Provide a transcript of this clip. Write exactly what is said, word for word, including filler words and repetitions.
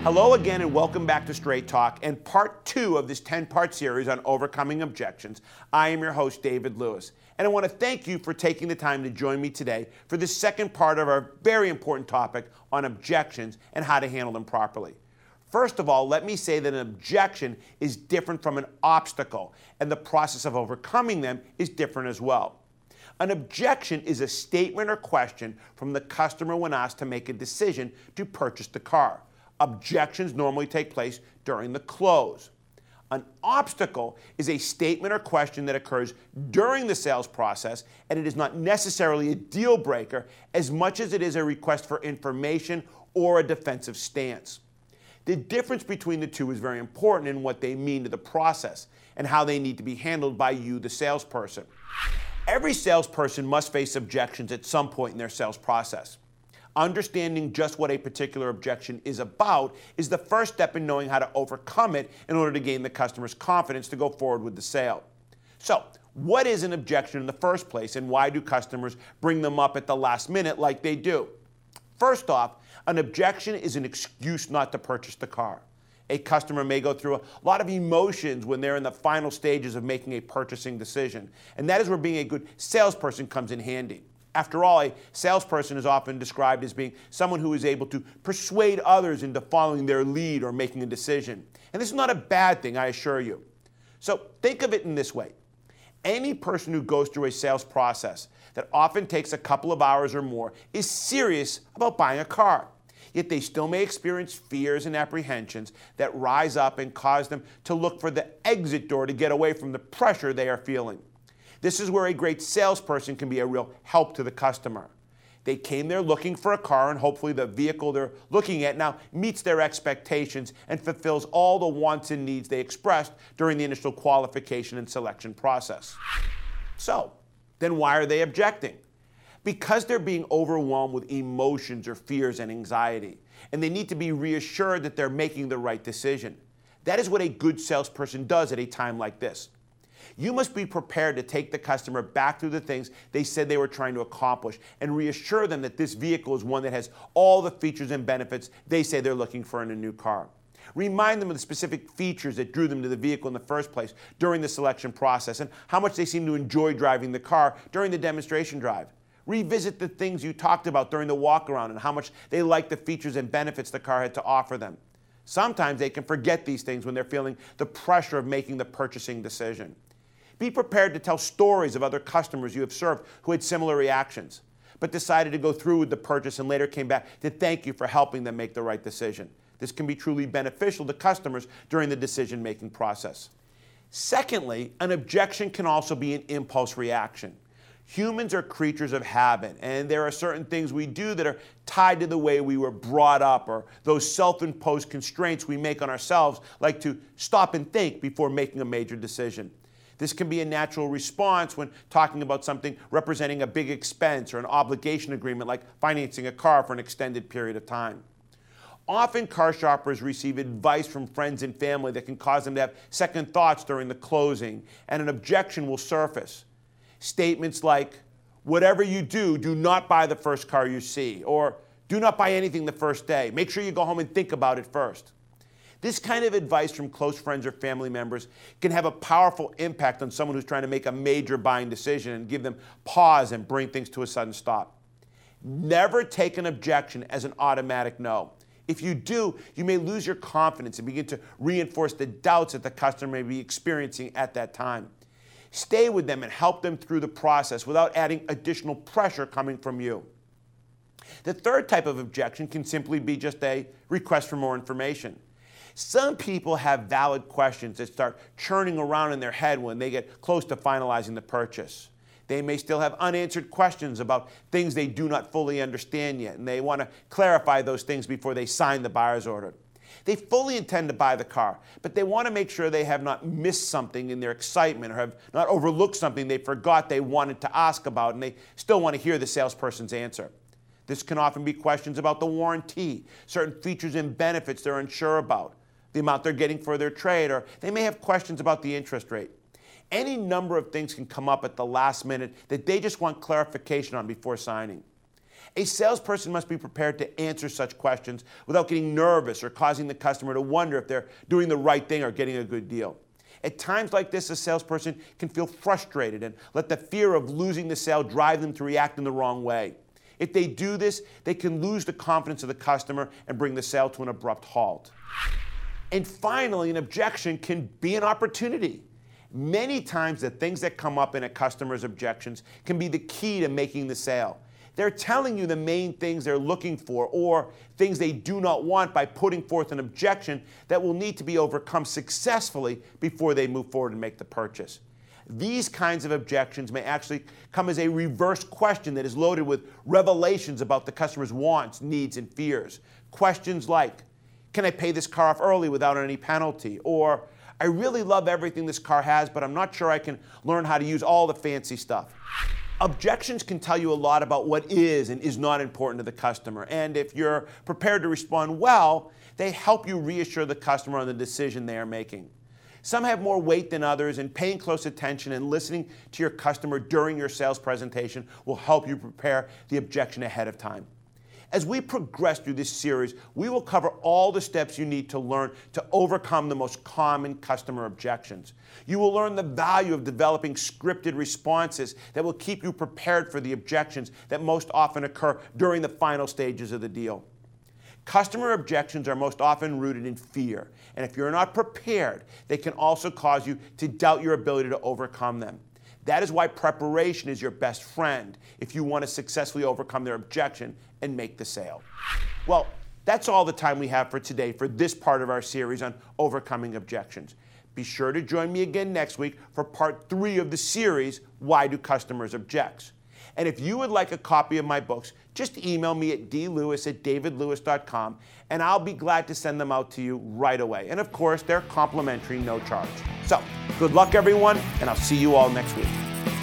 Hello again and welcome back to Straight Talk and part two of this ten-part series on overcoming objections. I am your host, David Lewis, and I want to thank you for taking the time to join me today for this second part of our very important topic on objections and how to handle them properly. First of all, let me say that an objection is different from an obstacle, and the process of overcoming them is different as well. An objection is a statement or question from the customer when asked to make a decision to purchase the car. Objections normally take place during the close. An obstacle is a statement or question that occurs during the sales process, and it is not necessarily a deal breaker as much as it is a request for information or a defensive stance. The difference between the two is very important in what they mean to the process and how they need to be handled by you, the salesperson. Every salesperson must face objections at some point in their sales process. Understanding just what a particular objection is about is the first step in knowing how to overcome it in order to gain the customer's confidence to go forward with the sale. So, what is an objection in the first place, and why do customers bring them up at the last minute like they do? First off, an objection is an excuse not to purchase the car. A customer may go through a lot of emotions when they're in the final stages of making a purchasing decision, and that is where being a good salesperson comes in handy. After all, a salesperson is often described as being someone who is able to persuade others into following their lead or making a decision. And this is not a bad thing, I assure you. So think of it in this way. Any person who goes through a sales process that often takes a couple of hours or more is serious about buying a car. Yet they still may experience fears and apprehensions that rise up and cause them to look for the exit door to get away from the pressure they are feeling. This is where a great salesperson can be a real help to the customer. They came there looking for a car, and hopefully the vehicle they're looking at now meets their expectations and fulfills all the wants and needs they expressed during the initial qualification and selection process. So, then why are they objecting? Because they're being overwhelmed with emotions or fears and anxiety, and they need to be reassured that they're making the right decision. That is what a good salesperson does at a time like this. You must be prepared to take the customer back through the things they said they were trying to accomplish and reassure them that this vehicle is one that has all the features and benefits they say they're looking for in a new car. Remind them of the specific features that drew them to the vehicle in the first place during the selection process and how much they seem to enjoy driving the car during the demonstration drive. Revisit the things you talked about during the walk-around and how much they liked the features and benefits the car had to offer them. Sometimes they can forget these things when they're feeling the pressure of making the purchasing decision. Be prepared to tell stories of other customers you have served who had similar reactions, but decided to go through with the purchase and later came back to thank you for helping them make the right decision. This can be truly beneficial to customers during the decision-making process. Secondly, an objection can also be an impulse reaction. Humans are creatures of habit, and there are certain things we do that are tied to the way we were brought up or those self-imposed constraints we make on ourselves, like to stop and think before making a major decision. This can be a natural response when talking about something representing a big expense or an obligation agreement like financing a car for an extended period of time. Often car shoppers receive advice from friends and family that can cause them to have second thoughts during the closing, and an objection will surface. Statements like, "Whatever you do, do not buy the first car you see," or "Do not buy anything the first day. Make sure you go home and think about it first." This kind of advice from close friends or family members can have a powerful impact on someone who's trying to make a major buying decision and give them pause and bring things to a sudden stop. Never take an objection as an automatic no. If you do, you may lose your confidence and begin to reinforce the doubts that the customer may be experiencing at that time. Stay with them and help them through the process without adding additional pressure coming from you. The third type of objection can simply be just a request for more information. Some people have valid questions that start churning around in their head when they get close to finalizing the purchase. They may still have unanswered questions about things they do not fully understand yet, and they want to clarify those things before they sign the buyer's order. They fully intend to buy the car, but they want to make sure they have not missed something in their excitement or have not overlooked something they forgot they wanted to ask about, and they still want to hear the salesperson's answer. This can often be questions about the warranty, certain features and benefits they're unsure about, the amount they're getting for their trade, or they may have questions about the interest rate. Any number of things can come up at the last minute that they just want clarification on before signing. A salesperson must be prepared to answer such questions without getting nervous or causing the customer to wonder if they're doing the right thing or getting a good deal. At times like this, a salesperson can feel frustrated and let the fear of losing the sale drive them to react in the wrong way. If they do this, they can lose the confidence of the customer and bring the sale to an abrupt halt. And finally, an objection can be an opportunity. Many times the things that come up in a customer's objections can be the key to making the sale. They're telling you the main things they're looking for or things they do not want by putting forth an objection that will need to be overcome successfully before they move forward and make the purchase. These kinds of objections may actually come as a reverse question that is loaded with revelations about the customer's wants, needs, and fears. Questions like, can I pay this car off early without any penalty? Or, I really love everything this car has, but I'm not sure I can learn how to use all the fancy stuff. Objections can tell you a lot about what is and is not important to the customer, and if you're prepared to respond well, they help you reassure the customer on the decision they are making. Some have more weight than others, and paying close attention and listening to your customer during your sales presentation will help you prepare the objection ahead of time. As we progress through this series, we will cover all the steps you need to learn to overcome the most common customer objections. You will learn the value of developing scripted responses that will keep you prepared for the objections that most often occur during the final stages of the deal. Customer objections are most often rooted in fear, and if you're not prepared, they can also cause you to doubt your ability to overcome them. That is why preparation is your best friend if you want to successfully overcome their objection and make the sale. Well, that's all the time we have for today for this part of our series on overcoming objections. Be sure to join me again next week for part three of the series, Why Do Customers Object? And if you would like a copy of my books, just email me at d lewis at david lewis dot com and I'll be glad to send them out to you right away. And of course, they're complimentary, no charge. So, good luck everyone, and I'll see you all next week.